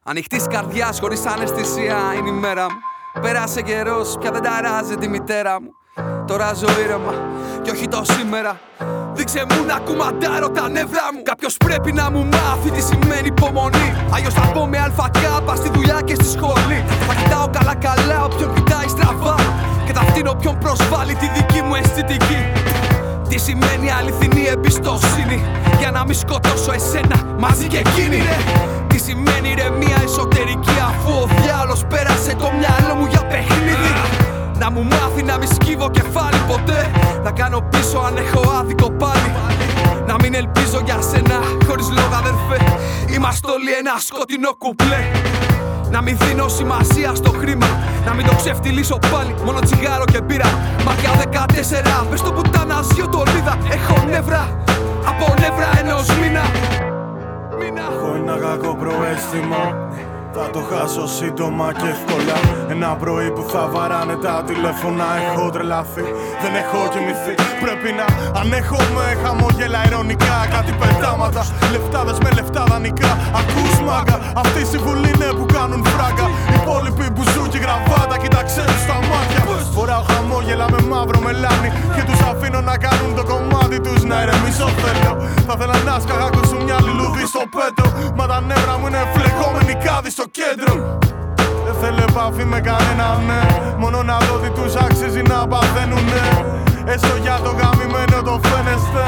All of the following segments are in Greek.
Ανοιχτής καρδιάς χωρίς αναισθησία είναι η μέρα μου. Πέρασε καιρός, πια δεν ταράζει τη μητέρα μου. Τώρα ζω ήρεμα κι όχι το σήμερα. Δείξε μου να κουμαντάρω τα νεύρα μου. Κάποιος πρέπει να μου μάθει τι σημαίνει υπομονή. Αλλιώς θα πω με αλφακάπα στη δουλειά και στη σχολή. Θα κοιτάω καλά καλά όποιον κοιτάει στραβά και θα φτύνω όποιον προσβάλλει τη δική μου αισθητική. Τι σημαίνει αληθινή εμπιστοσύνη για να μην σκοτώσω εσένα μαζί και εκείνη. Τι σημαίνει ηρεμία εσωτερική αφού ο διάολος πέρασε το μυαλό μου για παιχνίδι. Να μου μάθει να μη σκύβω κεφάλι ποτέ. Να κάνω πίσω αν έχω άδικο πάλι. Να μην ελπίζω για σένα χωρίς λόγο αδερφέ. Είμαστε όλοι ένα σκοτεινό κουπλέ. Να μην δίνω σημασία στο χρήμα. Να μην το ξεφτυλίσω πάλι, μόνο τσιγάρο και μπύρα. Μάτια 14, πες το πουταναζιό το λίδα. Έχω νεύρα, από νεύρα ενός μήνα. Έχω ένα κακό προαίσθημα, θα το χάσω σύντομα και εύκολα. Ένα πρωί που θα βαράνε τα τηλέφωνα. Έχω τρελαθεί, δεν έχω κοιμηθεί. Πρέπει να ανέχομαι χαμόγελα ειρωνικά. Κάτι πετάματα, λεφτάδες με λεφτά δανεικά. Ακούς μάγκα, αυτή η συμβουλή είναι που κάνουν φράγκα. Οι υπόλοιποι που ζουν και γραβάτα κοίταξέ τους στα μάτια. Φοράω χαμόγελα με μαύρο μελάνι και τους αφήνω να κάνουν το κομμάτι τους. Να ηρεμήσω θέλω, θα θέλα να σκαγάκουσουν μια λουλούδι στο πέτρο. Μα τα νεύρα μου είναι φλεγόμενοι κάδοι στο κέντρο. Δεν θέλω επαφή με κανέναν, ναι. Μόνο να δω τι τους αξίζει να παθαίνουνε. Έστω για το γαμημένο το φαίνεστε.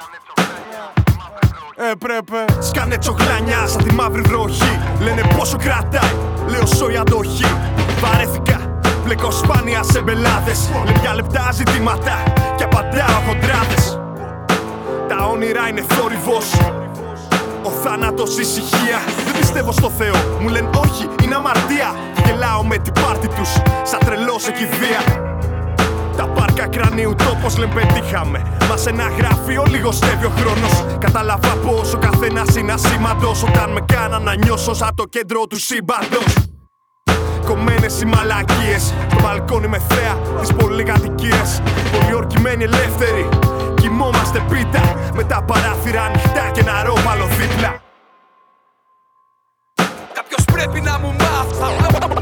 Έπρεπε. Σκάνε τσογλάνια σαν τη μαύρη βροχή. Λένε πόσο κρατάει, λέω σόι αντοχή. Βαρέθηκα, μπλεκώ σπάνια σε μπελάδες. Λεπτά λεπτά ζητήματα και απαντάω χοντράδες. Τα όνειρα είναι θόρυβος, ο θάνατος ησυχία. Δεν πιστεύω στο Θεό, μου λένε όχι, είναι αμαρτία. Γελάω με την πάρτι τους, σαν τρελός σε κηδεία. Τα πάρκα κρανίου τόπος λένε πετύχαμε. Μα σε ένα γραφείο λιγοστεύει ο χρόνος. Κατάλαβα πως ο καθένας είναι ασήμαντος όταν με κάναν να νιώσω σαν το κέντρο του σύμπαντος. Κομμένες οι μαλακίες, το μπαλκόνι με θέα, τις πολυκατοικίες. Πολιορκημένοι ελεύθεροι, κοιμόμαστε πίτα με τα παράθυρα ανοιχτά και ένα ρόπαλο δίπλα. Κάποιος πρέπει να μου μάθει